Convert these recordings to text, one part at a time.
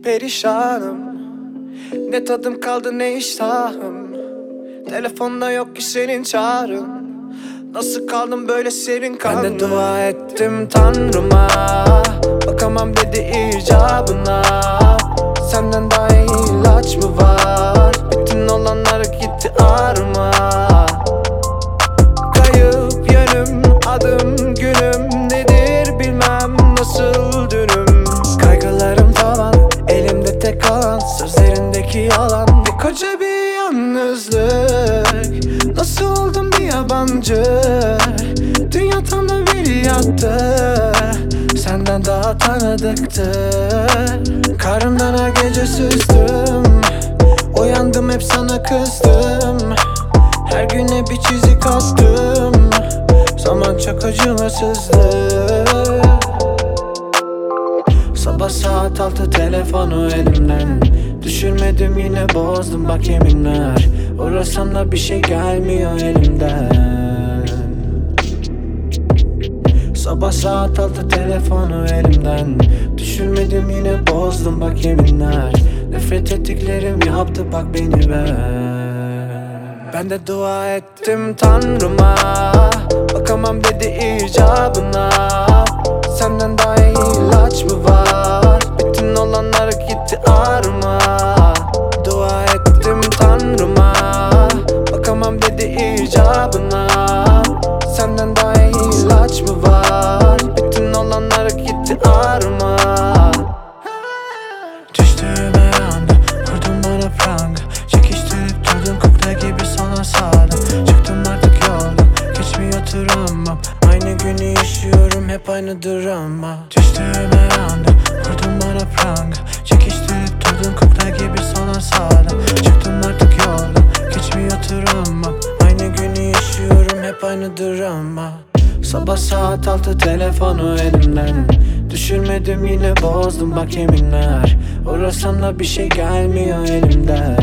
Perişanım, ne tadım kaldı ne iştahım. Telefonda yok ki senin çağrın. Nasıl kaldım böyle serin kanlı? Ben de dua ettim Tanrıma, bakamam dedi icabına. Senden daha iyi ilaç mı var? Bütün olanlar gitti ağrıma. Kayıp yönüm, adım günüm nedir bilmem, nasıl dünüm. Kaygılarım tavan, elimde tek kalan sözlerindeki yalan. Bir koca bir yalnızlık, nasıl oldum bir yabancı. Dünya tam da bir yattı, senden daha tanıdıktı. Karnımdan her gece süzdüm, uyandım hep sana kızdım. Her güne bir çizik attım, zaman çok acımasızdı. Sabah saat 6 telefonu elimden düşürmedim, yine bozdum bak yeminler. Uğrasam da bir şey gelmiyor elimden. Sabah saat 6 telefonu elimden düşürmedim, yine bozdum bak yeminler. Nefret ettiklerim yaptı bak beni ben de dua ettim Tanrıma, bakamam dedi icabına. Senden daha iyi ilaç mı var? Bütün olanlar gitti ağrıma. Dua ettim Tanrıma, bakamam dedi icabına. Senden daha iyi ilaç mı var? Bütün olanlar gitti ağrıma. Düştüğüme anda vurdun bana pranga, çekiştirip durdun kukla gibi sana sağdım. Çıktım artık yoldan, geçmiyor travmam. Aynı günü yaşıyorum, hep aynı drama. Düştüğüme anda vurdun bana pranga, çekiştirip durdun kukla gibi sana sağdım. Çıktım artık yoldan, geçmiyor travmam. Aynı günü yaşıyorum, hep aynı drama. Sabah saat 6 telefonu elimden düşürmedim, yine bozdum bak yeminler. Uğrasam da bir şey gelmiyor elimden.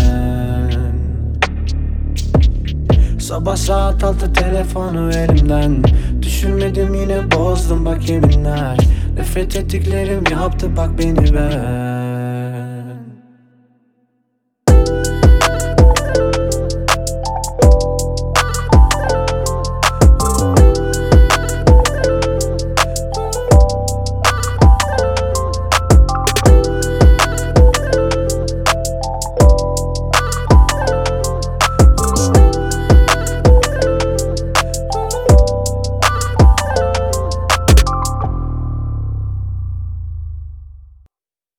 Sabah saat 6 telefonu elimden düşürmedim, yine bozdum bak yeminler. Nefret ettiklerim yaptı bak beni ben.